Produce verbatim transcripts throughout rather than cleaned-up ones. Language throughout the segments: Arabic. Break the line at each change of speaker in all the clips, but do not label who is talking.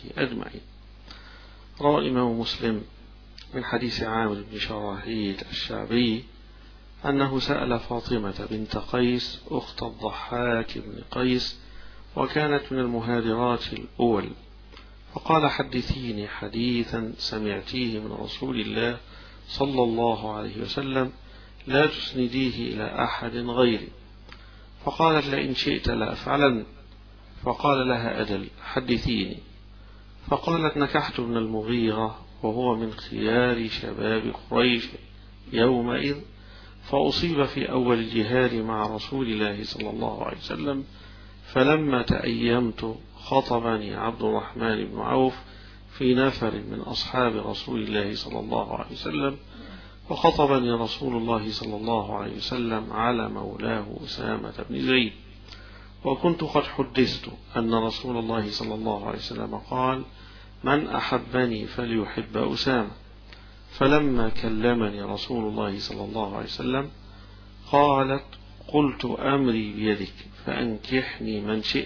أجمعين. روى الإمام مسلم من حديث عامر بن شراحيل الشعبي أنه سأل فاطمة بنت قيس أخت الضحاك بن قيس وكانت من المهاجرات الأول، فقال: حدثيني حديثا سمعتيه من رسول الله صلى الله عليه وسلم لا تسنديه إلى أحد غيري. فقالت: لئن شئت لأفعلن. فقال لها: أجل، حدثيني. فقالت: نكحت ابن المغيرة وهو من خيار شباب قريش يومئذ، فأصيب في أول الجهاد مع رسول الله صلى الله عليه وسلم، فلما تأيمت خطبني عبد الرحمن بن عوف في نفر من أصحاب رسول الله صلى الله عليه وسلم، وخطبني رسول الله صلى الله عليه وسلم على مولاه أسامة بن زيد، وكنت قد حدثت أن رسول الله صلى الله عليه وسلم قال: من أحبني فليحب أسامة. فلما كلمني رسول الله صلى الله عليه وسلم قالت: قلت أمري بيدك فأنكحني من شئت.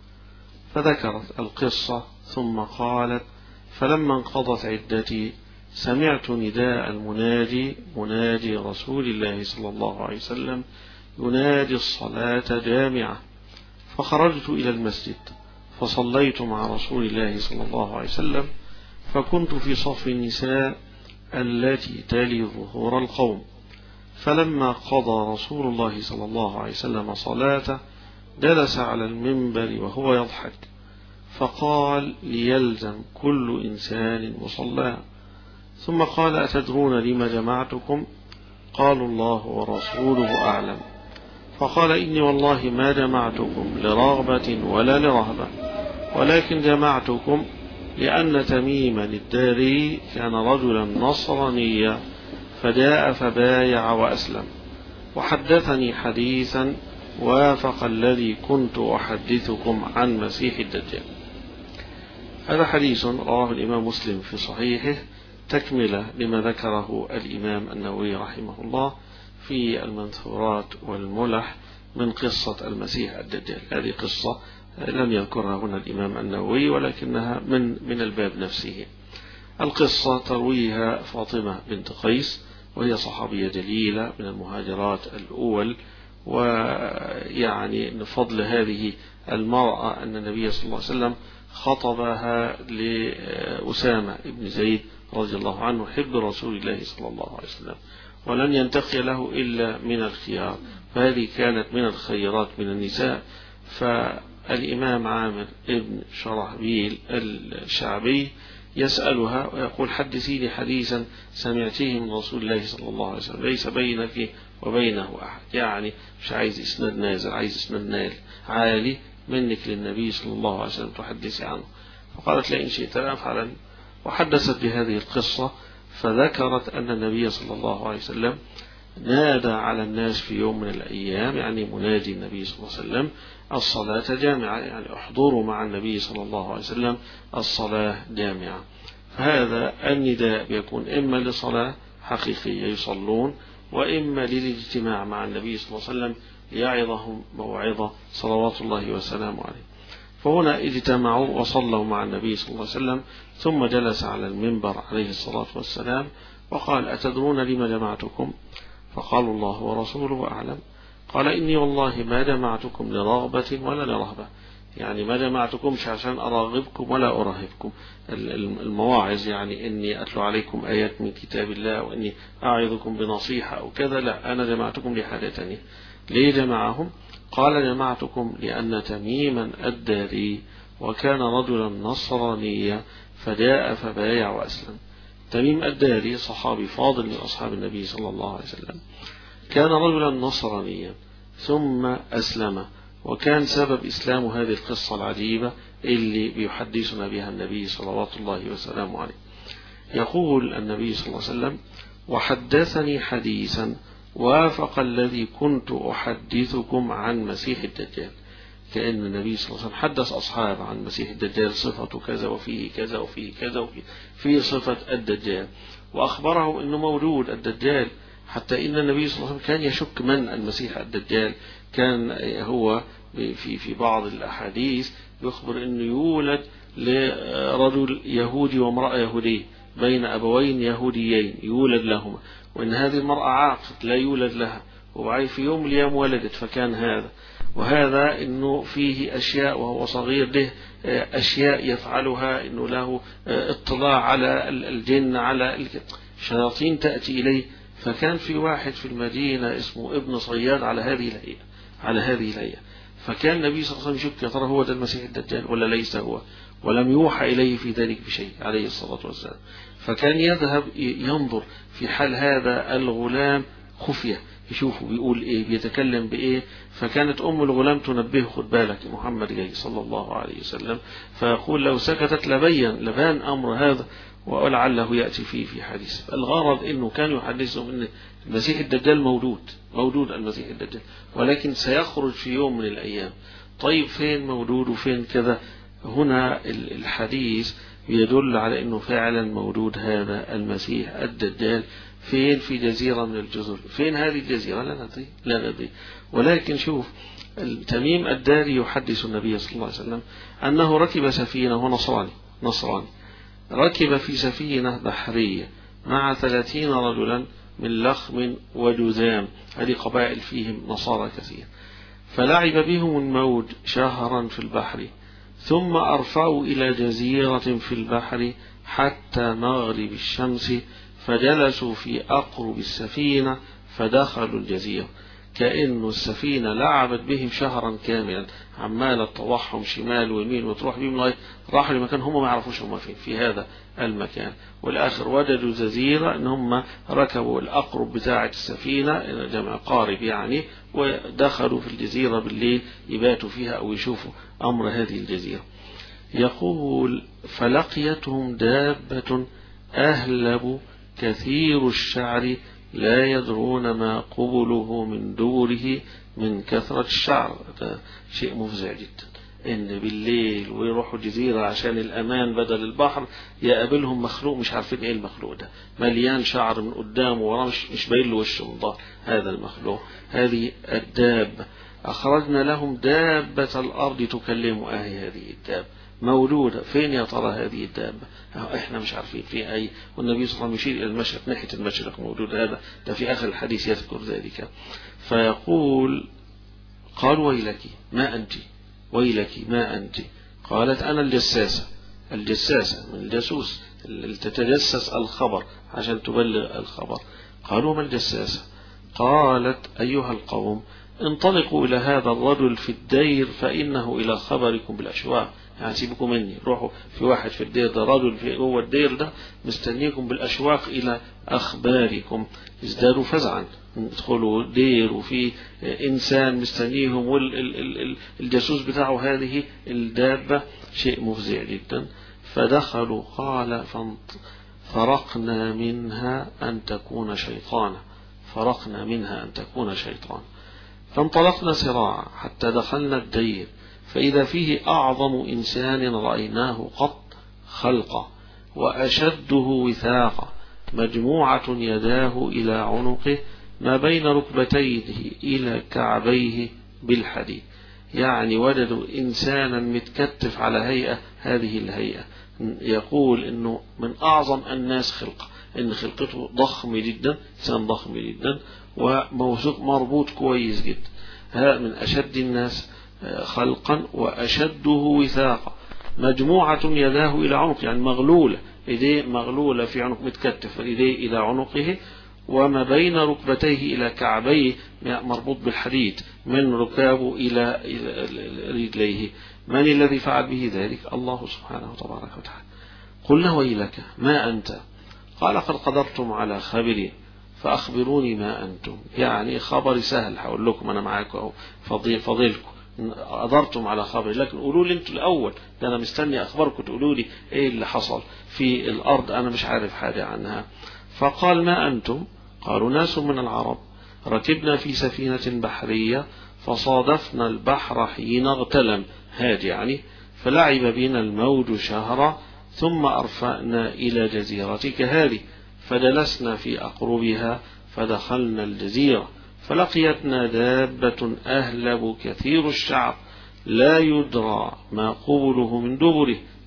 فذكرت القصة ثم قالت: فلما انقضت عدتي سمعت نداء المنادي منادي رسول الله صلى الله عليه وسلم ينادي الصلاة جامعة، فخرجت إلى المسجد فصليت مع رسول الله صلى الله عليه وسلم، فكنت في صف النساء التي تلي ظهور القوم. فلما قضى رسول الله صلى الله عليه وسلم صلاته جلس على المنبر وهو يضحك، فقال: ليلزم كل إنسان مصلاه. ثم قال: أتدرون لما جمعتكم؟ قالوا: الله ورسوله أعلم. فقال: إني والله ما جمعتكم لرغبة ولا لرهبة، ولكن جمعتكم لأن تميما الداري كان رجلا نصرانيا فجاء فبايع وأسلم، وحدثني حديثا وافق الذي كنت أحدثكم عن مسيح الدجال. هذا حديث رواه الإمام مسلم في صحيحه تكملة لما ذكره الإمام النووي رحمه الله في المنثورات والملح من قصة المسيح الدجال. هذه قصة لم يذكرها هنا الإمام النووي، ولكنها من من الباب نفسه. القصة ترويها فاطمة بنت قيس، وهي صحابية جليلة من المهاجرات الأول، ويعني فضل هذه المرأة أن النبي صلى الله عليه وسلم خطبها لأسامة بن زيد رضي الله عنه حب رسول الله صلى الله عليه وسلم، ولن ينتقي له إلا من الخيار، فهذه كانت من الخيرات من النساء. فالإمام عامر ابن شرحبيل الشعبي يسألها ويقول: حدثيني حديثا سمعتيه من رسول الله صلى الله عليه وسلم ليس بينك وبينه أحد، يعني مش عايز إسناد نازل، عايز إسناد نال عالي منك للنبي صلى الله عليه وسلم تحدثي عنه. فقالت: لئن شئت لأفعلن. وحدثت بهذه القصة، فذكرت أن النبي صلى الله عليه وسلم نادى على الناس في يوم من الأيام، يعني منادي النبي صلى الله عليه وسلم، الصلاة جامعة، يعني احضروا مع النبي صلى الله عليه وسلم الصلاة جامعة. فهذا النداء يكون إما لصلاة حقيقية يصلون، وإما للاجتماع مع النبي صلى الله عليه وسلم ليعظهم موعظة صلوات الله وسلامه عليه. فهنا اجتمعوا وصلوا مع النبي صلى الله عليه وسلم، ثم جلس على المنبر عليه الصلاة والسلام وقال: أتدرون لما جمعتكم؟ فقالوا: الله ورسوله أعلم. قال: إني والله ما جمعتكم لرغبة ولا لرهبة، يعني ما جمعتكمش عشان أراغبكم ولا أرهبكم المواعظ، يعني إني أتلو عليكم آيات من كتاب الله وإني أعظكم بنصيحة أو كذا، لا، أنا جمعتكم لحاجة تانية. ليه جمعهم؟ قال: جمعتكم لأن تميما الداري وكان رجلا نصرانيا فجاء فبايع وأسلم. تميم الداري صحابي فاضل من أصحاب النبي صلى الله عليه وسلم، كان رجلا نصرانيا ثم أسلم، وكان سبب إسلام هذه القصة العجيبة اللي بيحدثنا بها النبي صلوات الله وسلامه عليه. يقول النبي صلى الله عليه وسلم: وحدثني حديثا وافق الذي كنت أحدثكم عن مسيح الدجال. كأن النبي صلى الله عليه وسلم حدث أصحاب عن مسيح الدجال صفة كذا وفيه كذا وفيه كذا وفيه فيه صفة الدجال، وأخبرهم أنه موجود الدجال، حتى إن النبي صلى الله عليه وسلم كان يشك من المسيح الدجال. كان هو في في بعض الأحاديث يخبر أنه يولد لرجل يهودي وامرأة يهودية بين أبوين يهوديين يولد لهما، وإن هذه المرأة عاقت لا يولد لها، وبعد في يوم اليوم ولدت، فكان هذا وهذا إنه فيه أشياء وهو صغير له أشياء يفعلها، إنه له اطلاع على الجن على الشياطين تأتي إليه. فكان في واحد في المدينة اسمه ابن صياد على هذه الهيئة على هذه الهيئة فكان النبي صلى الله عليه وسلم يشك يا ترى هو ده المسيح الدجال ولا ليس هو، ولم يوحى إليه في ذلك بشيء عليه الصلاة والسلام. فكان يذهب ينظر في حال هذا الغلام خفية، يشوفه بيقول ايه بيتكلم بايه. فكانت ام الغلام تنبهه خد بالك محمد جاي صلى الله عليه وسلم، فيقول لو سكتت لبين لبان امر هذا ولعله يأتي فيه في حديث. الغرض انه كان يحدثهم ان المسيح الدجال موجود موجود المسيح الدجال، ولكن سيخرج في يوم من الايام. طيب فين موجود وفين كذا؟ هنا الحديث يدل على انه فعلا موجود هذا المسيح الدجال. فين؟ في جزيرة من الجزر. فين هذه الجزيرة؟ لا ندري لا ندري ولكن شوف تميم الداري يحدث النبي صلى الله عليه وسلم أنه ركب سفينة، ونصراني نصراني ركب في سفينة بحرية مع ثلاثين رجلا من لخم وجذام، هذه قبائل فيهم نصارى كثير، فلعب بهم الموج شهرا في البحر، ثم أرفعوا إلى جزيرة في البحر حتى مغرب الشمس، فجلسوا في أقرب السفينة فدخلوا الجزيرة. كأن السفينة لعبت بهم شهرا كاملا، عمالة تطوحهم شمال ويمين وتروح بهم لغاية راحوا لمكان هم ما يعرفوش هم فين في هذا المكان. والآخر وجدوا جزيرة ان هم ركبوا الأقرب بتاعة السفينة جمع قارب يعني، ودخلوا في الجزيرة بالليل يباتوا فيها أو يشوفوا أمر هذه الجزيرة. يقول فلقيتهم دابة أهلب كثير الشعر لا يدرون ما قبله من دوره من كثرة الشعر. شيء مفزع جدا ان بالليل ويروحوا جزيرة عشان الامان بدل البحر يقابلهم مخلوق مش عارفين ايه المخلوق ده، مليان شعر من قدام وراه مش, مش باين له وشه من ظهر هذا المخلوق. هذه الدابة اخرجنا لهم دابة الارض تكلم. اهي هذه الدابة مولودة فين يا ترى هذه الدابة؟ احنا مش عارفين في اي. والنبي صلى الله عليه وسلم يشير الى المشرق ناحية المشرق موجود هذا، ده في اخر الحديث يذكر ذلك. فيقول قال ويلك ما انت ويلك ما أنت؟ قالت أنا الجساسة. الجساسة من الجاسوس اللي تتجسس الخبر عشان تبلغ الخبر. قالوا ما الجساسة؟ قالت أيها القوم انطلقوا إلى هذا الرجل في الدير فإنه إلى خبركم بالأشواق. يعني سيبكم مني، روحوا في واحد في الدير ده، رجل في جوه الدير ده مستنيكم بالأشواق إلى أخباركم. ازدادوا فزعا، ادخلوا دير وفي إنسان مستنيهم والجاسوس بتاعه هذه الدابة، شيء مفزع جدا. فدخلوا قال فرقنا منها أن تكون شيطانا فرقنا منها أن تكون شيطان فانطلقنا سراعا حتى دخلنا الدير، فإذا فيه أعظم إنسان رأيناه قط خلقا وأشده وثاقا، مجموعة يداه إلى عنقه ما بين ركبتيه إلى كعبيه بالحديد. يعني وجدوا إنسانا متكتف على هيئة هذه الهيئة. يقول إنه من أعظم الناس خلقة، إن خلقته ضخم جدا، إنسان ضخم جدا وموثوق مربوط كويس جدا. هذا من أشد الناس خلقا وأشده وثاقا، مجموعة يداه إلى عنق يعني مغلولة، إيديه مغلولة في عنق متكتف، إيديه إلى عنقه وما بين ركبتيه إلى كعبيه مربوط بالحديد من ركابه إلى رجليه. من الذي فعل به ذلك؟ الله سبحانه وتبارك وتعالى. قلنا ويلك ما أنت؟ قال قد قدرتم على خبري فأخبروني ما أنتم. يعني خبري سهل، هقول لكم أنا معاكم فضيل فضيلكم، قدرتم على خبري، لكن قولوا لي انتوا الأول، ده أنا مستني أخباركم تقولوا لي إيه اللي حصل في الأرض، أنا مش عارف حاجة عنها. فقال ما أنتم؟ قالوا ناس من العرب ركبنا في سفينة بحرية فصادفنا البحر حين اغتلم، هاد يعني، فلعب بنا الموج شهرا ثم أرفأنا إلى جزيرتك هذه فجلسنا في أقربها فدخلنا الجزيرة فلقيتنا دابة أهلب كثير الشعر لا يدرى ما قبله من دبره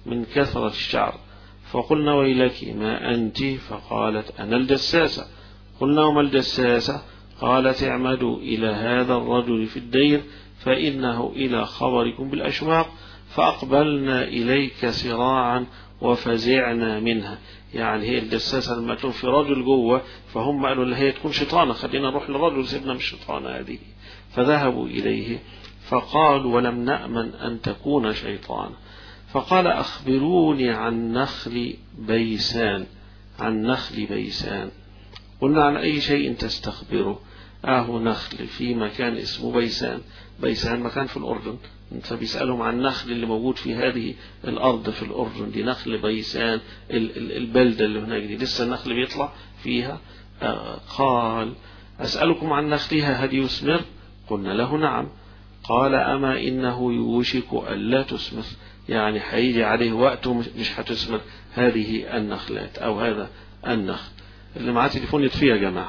من كثرة الشعر. فقلنا ويلك ما أنت؟ فقالت أنا الجساسة. قلنا وما الجساسة؟ قالت اعمدوا إلى هذا الرجل في الدير فإنه إلى خبركم بالأشواق. فأقبلنا إليك سراعا وفزعنا منها. يعني هي الجساسة لما تكون في رجل جوه فهم قالوا اللي هي تكون شيطانة، خلينا نروح للرجل سيبنا من الشيطانة هذه. فذهبوا إليه فقالوا ولم نأمن أن تكون شيطانا. فقال أخبروني عن نخل بيسان. عن نخل بيسان. قلنا عن أي شيء تستخبره؟ آه نخل في مكان اسمه بيسان. بيسان مكان في الأردن، فبيسألهم عن النخل اللي موجود في هذه الأرض في الأردن دي نخل بيسان البلدة اللي هناك دي لسه النخل بيطلع فيها. آه قال أسألكم عن نخلها هل يثمر؟ قلنا له نعم. قال أما إنه يوشك ألا تثمر، يعني هيجي عليه وقت مش هتثمر هذه النخلات أو هذا النخل. اللي معاه تليفون يطفيه يا جماعة.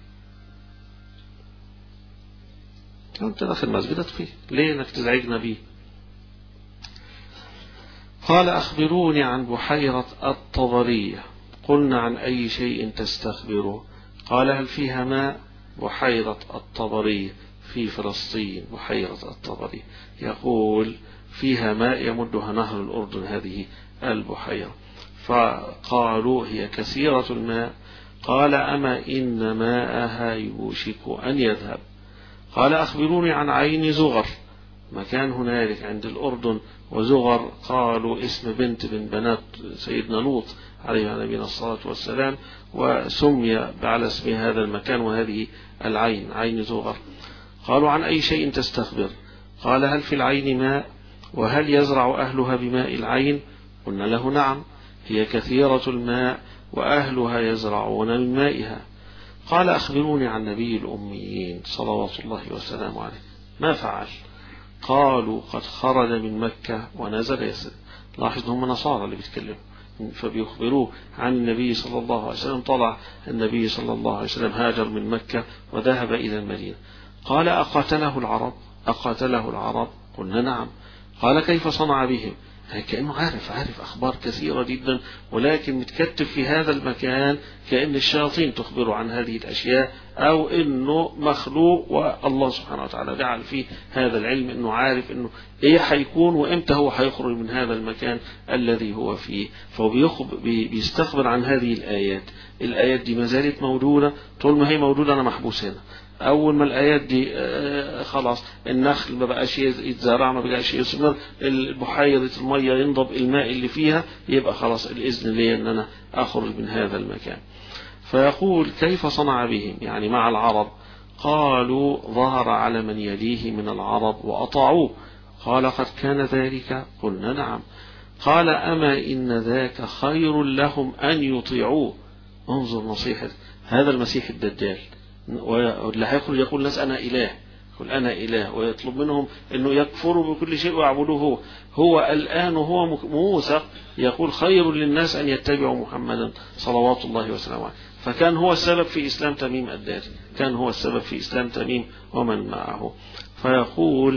أنت داخل المسجد اطفيه، ليه انك تزعجنا بيه؟ قال أخبروني عن بحيرة الطبرية. قلنا عن أي شيء تستخبره؟ قال هل فيها ماء؟ بحيرة الطبرية في فلسطين. بحيرة الطبرية يقول فيها ماء يمدها نهر الأردن هذه البحيرة. فقالوا هي كثيرة الماء. قال أما إن ماءها يوشك أن يذهب. قال أخبروني عن عين زغر. مكان هنالك عند الأردن وزغر قالوا اسم بنت من بنات سيدنا لوط عليه نبينا الصلاة والسلام، وسمي على اسم هذا المكان وهذه العين عين زغر. قالوا عن أي شيء تستخبر؟ قال هل في العين ماء؟ وهل يزرع أهلها بماء العين؟ قلنا له نعم، هي كثيرة الماء وأهلها يزرعون من مائها. قال أخبروني عن نبي الأميين صلوات الله وسلامه عليه ما فعل؟ قالوا قد خرج من مكة ونزل يثرب. لاحظ هم نصارى اللي بيتكلموا، فبيخبروه عن النبي صلى الله عليه وسلم. طلع النبي صلى الله عليه وسلم هاجر من مكة وذهب إلى المدينة. قال أقاتله العرب؟ أقاتله العرب؟ قلنا نعم. قال كيف صنع بهم؟ كأنه عارف عارف أخبار كثيرة جدا، ولكن متكتب في هذا المكان كأن الشياطين تخبره عن هذه الأشياء، أو أنه مخلوق والله سبحانه وتعالى جعل فيه هذا العلم، أنه عارف أنه إيه حيكون وإمتى هو حيخرج من هذا المكان الذي هو فيه. فهو بيستخبر عن هذه الآيات. الآيات دي ما زالت موجودة، طول ما هي موجودة أنا محبوس هنا. أول ما الآيات دي آه خلاص النخل ما بقاش يتزرع، ما بقاش يثمر، البحيرة المية ينضب الماء اللي فيها، يبقى خلاص الإذن لي أن أنا أخرج من هذا المكان. فيقول كيف صنع بهم يعني مع العرب؟ قالوا ظهر على من يليه من العرب وأطاعوه. قال قد كان ذلك؟ قلنا نعم. قال أما إن ذاك خير لهم أن يطيعوه. انظر نصيحة هذا المسيح الدجال، واللي هيخرج يقول الناس أنا إله، يقول أنا إله، ويطلب منهم أنه يكفروا بكل شيء ويعبدوه هو. هو الآن وهو موسى يقول خير للناس أن يتبعوا محمدا صلوات الله وسلامه عليه. فكان هو السبب في إسلام تميم الداري، كان هو السبب في إسلام تميم ومن معه. فيقول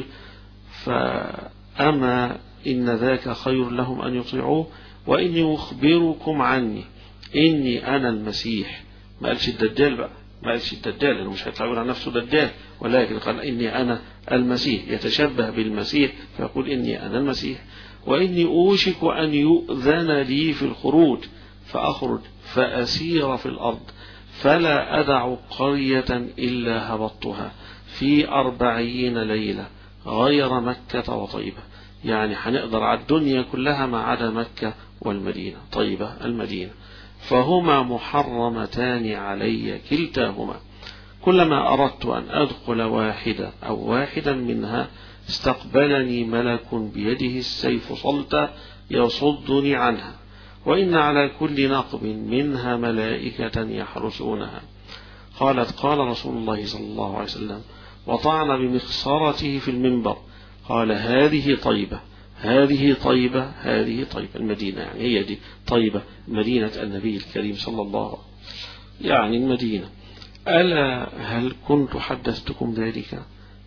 فأما إن ذاك خير لهم أن يطيعوه وإني أخبركم عني إني أنا المسيح. ما قالش الدجال بقى، ما قالش الدجال لأنه مش هيطلع عن نفسه دجال، ولكن قال إني أنا المسيح، يتشبه بالمسيح فيقول إني أنا المسيح. وإني أوشك أن يؤذن لي في الخروج فأخرج فأسير في الأرض فلا أدع قرية إلا هبطتها في أربعين ليلة غير مكة وطيبة. يعني هنقدر على الدنيا كلها ما عدا مكة والمدينة، طيبة المدينة، فهما محرمتان علي كلتاهما. كلما أردت أن أدخل واحدة أو واحدا منها استقبلني ملك بيده السيف صلتا يصدني عنها، وإن على كل نقب منها ملائكة يحرسونها. قالت قال رسول الله صلى الله عليه وسلم وطعن بمخصرته في المنبر قال هذه طيبة، هذه طيبة، هذه طيبة. المدينة يعني هي دي طيبة، مدينة النبي الكريم صلى الله عليه وسلم، يعني المدينة. ألا هل كنت حدثتكم ذلك؟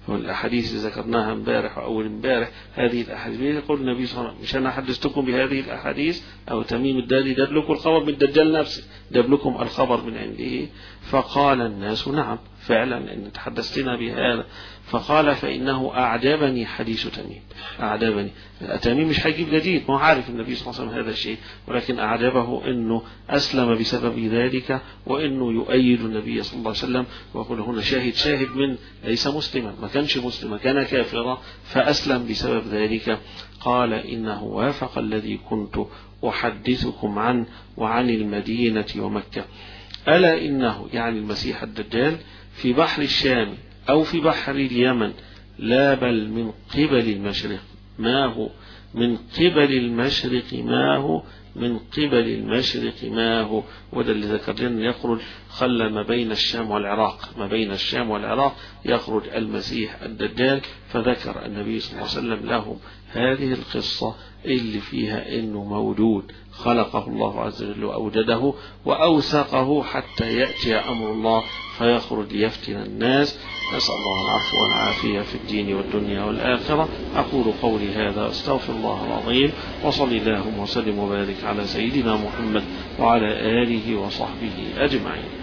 والأحاديث اللي ذكرناها امبارح وأول امبارح هذه الأحاديث يقول النبي صلى الله عليه وسلم مش أنا حدثتكم بهذه الأحاديث أو تميم الداري جاب لكم الخبر من الدجال نفسه جاب لكم الخبر من عنده. فقال الناس نعم فعلا إن تحدثتنا بهذا. فقال فإنه أعجبني حديث تميم أعجبني. تميم مش هيجيب جديد ما هو عارف النبي صلى الله عليه وسلم هذا الشيء ولكن أعجبه أنه أسلم بسبب ذلك وأنه يؤيد النبي صلى الله عليه وسلم. ويقول هنا شاهد شاهد من ليس مسلما ما كانش مسلما كان كافرا فأسلم بسبب ذلك. قال إنه وافق الذي كنت أحدثكم عنه وعن المدينة ومكة. ألا إنه يعني المسيح الدجال في بحر الشام أو في بحر اليمن لا بل من قبل المشرق ما هو من قبل المشرق ما هو من قبل المشرق ما هو. وده اللي ذكرنا يخرج خلى ما بين الشام والعراق ما بين الشام والعراق يخرج المسيح الدجال. فذكر النبي صلى الله عليه وسلم لهم هذه القصة اللي فيها انه موجود خلقه الله عز وجل وأوجده وأوثقه حتى يأتي أمر الله فيخرج ليفتن الناس. نسأل الله العفو والعافية في الدين والدنيا والآخرة. أقول قولي هذا أستغفر الله العظيم وصل اللهم وسلم وبارك على سيدنا محمد وعلى آله وصحبه أجمعين.